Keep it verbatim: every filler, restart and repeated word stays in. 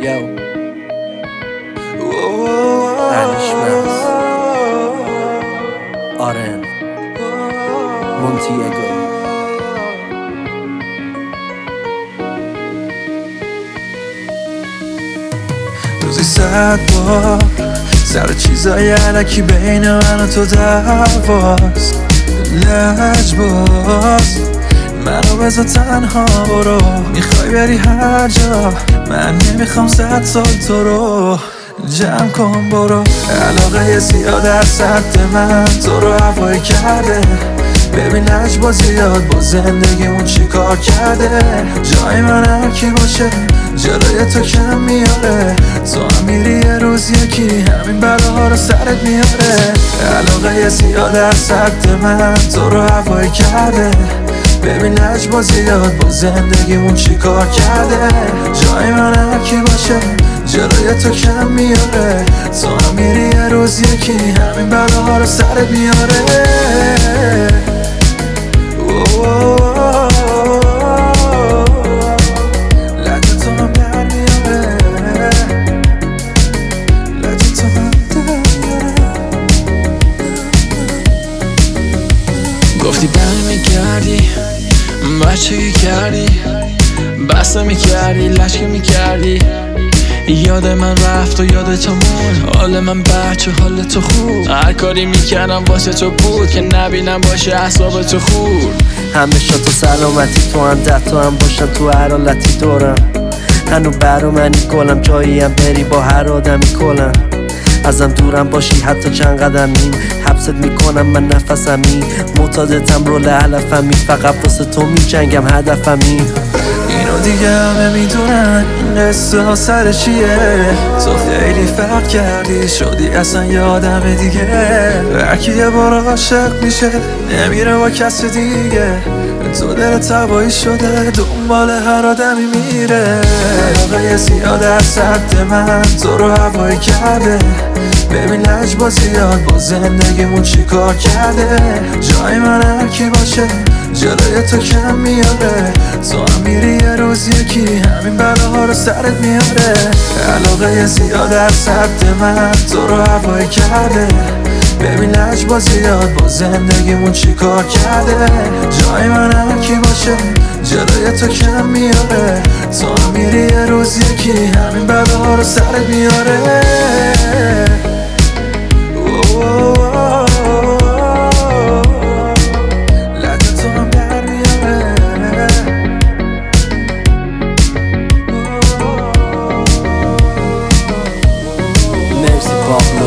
Yo Anishmas Aren Montiego روزی صد بار سر چیزای علکی بین من و تو دعواست لجباز منو بذار تنها برو میخوای بری هر جا من نمیخوام صد سال تو رو جمع کن برو علاقه زیاد از سطح من تو رو هوایی کرده ببین لجباز زیاد با زندگیمون چی کار کرده جای من هر کی باشه جلوی تو کم میاره تو هم میری یه روز یکی همین بلاها رو سرت میاره علاقه زیاد از سطح من تو رو هوایی کرده ببین لجباز زیاد با زندگیمون چی کار کرده جای من هر کی باشه جلوی تو کم میاره تو هم میری یه روز یکی همین بلاها رو سرت میاره گفتی برمیگردی بچگی کردی بسته میکردی لشکه میکردی یاد من رفت و یاد تو موند حال من بچه حال تو خوب هر کاری میکردم واسه تو بود که نبینم باشه اعصاب تو خورد همیشه تو سلامتی تو هم ده تو هم باشن تو هر حالتی دورم هنو برا منی گلم جاییم بری با هر آدمی کلم ازم دورم باشی حتی چند قدمی حبست میکنم من نفسمی معتادتم رول علفمی فقط واسه تو میجنگم هدفمی اینو دیگه همه میدونن این قصه ها سر چیه تو خیلی فرق کردی شدی اصلا یه آدم دیگه هرکی یه بار عاشق میشه نمیره با کس دیگه تو دلت هوایی شده دنبال هر آدمی میره علاقه زیاد از سطح من تو رو هوایی کرده ببین لجباز زیاد با زندگیمون چی کار کرده جای من هر کی باشه جلوی تو کم میاره تو هم میری یه روز یکی همین بلاها رو سرت میاره علاقه زیاد از سطح من تو رو هوایی کرده ببین لجباز زیاد با زندگیمون چی کار کرده جای من هر کی باشه جلوی تو کم میاره تو هم میری یه روز یکی همین بلاها رو سرت میاره Merci Pablo